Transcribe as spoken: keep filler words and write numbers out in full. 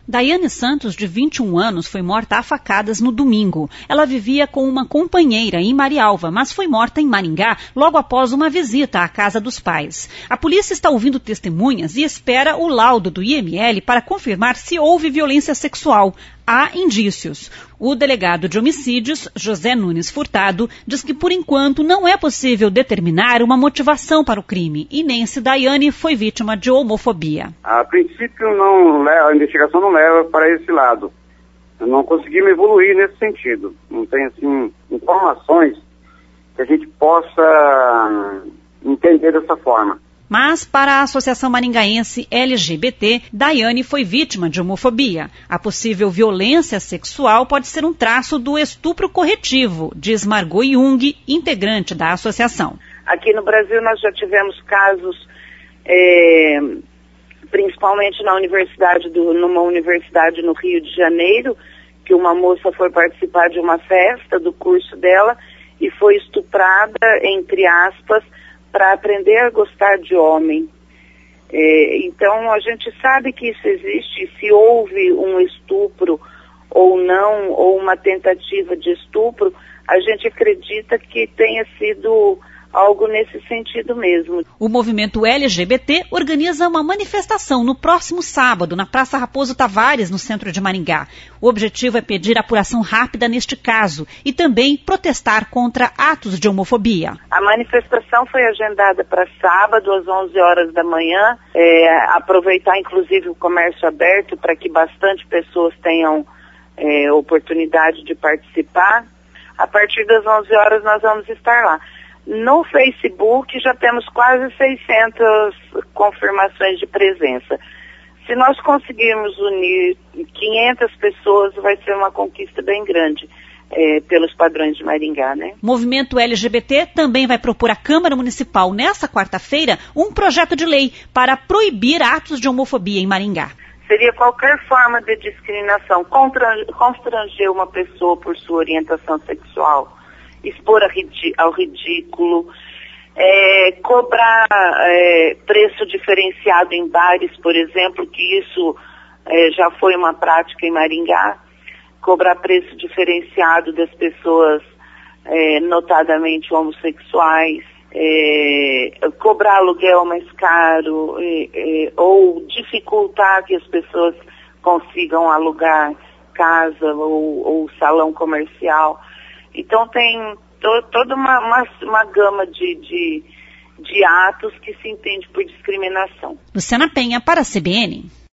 Daiane Santos, de vinte e um anos, foi morta a facadas no domingo. Ela vivia com uma companheira em Marialva, mas foi morta em Maringá logo após uma visita à casa dos pais. A polícia está ouvindo testemunhas e espera o laudo do I M L para confirmar se houve violência sexual. Há indícios. O delegado de homicídios, José Nunes Furtado, diz que por enquanto não é possível determinar uma motivação para o crime e nem se Daiane foi vítima de homofobia. A princípio, não, a investigação não leva para esse lado. Não conseguimos evoluir nesse sentido. Não tem, assim, informações que a gente possa entender dessa forma. Mas, para a Associação Maringaense L G B T, Daiane foi vítima de homofobia. A possível violência sexual pode ser um traço do estupro corretivo, diz Margot Jung, integrante da associação. Aqui no Brasil nós já tivemos casos, é, principalmente na universidade do, numa universidade no Rio de Janeiro, que uma moça foi participar de uma festa do curso dela e foi estuprada, entre aspas, para aprender a gostar de homem. É, então, a gente sabe que isso existe. Se houve um estupro ou não, ou uma tentativa de estupro, a gente acredita que tenha sido algo nesse sentido mesmo. O movimento L G B T organiza uma manifestação no próximo sábado, na Praça Raposo Tavares, no centro de Maringá. O objetivo é pedir apuração rápida neste caso e também protestar contra atos de homofobia. A manifestação foi agendada para sábado, às onze horas da manhã. É, aproveitar, inclusive, o comércio aberto para que bastante pessoas tenham é, oportunidade de participar. A partir das onze horas nós vamos estar lá. No Facebook já temos quase seiscentas confirmações de presença. Se nós conseguirmos unir quinhentas pessoas, vai ser uma conquista bem grande, é, pelos padrões de Maringá, né? O movimento L G B T também vai propor à Câmara Municipal, nesta quarta-feira, um projeto de lei para proibir atos de homofobia em Maringá. Seria qualquer forma de discriminação, constranger uma pessoa por sua orientação sexual, expor ao ridículo, é, cobrar é, preço diferenciado em bares, por exemplo, que isso é, já foi uma prática em Maringá, cobrar preço diferenciado das pessoas, é, notadamente homossexuais, é, cobrar aluguel mais caro, é, é, ou dificultar que as pessoas consigam alugar casa ou, ou salão comercial. Então tem to, toda uma, uma, uma gama de, de, de atos que se entende por discriminação. Luciana Penha, para a C B N.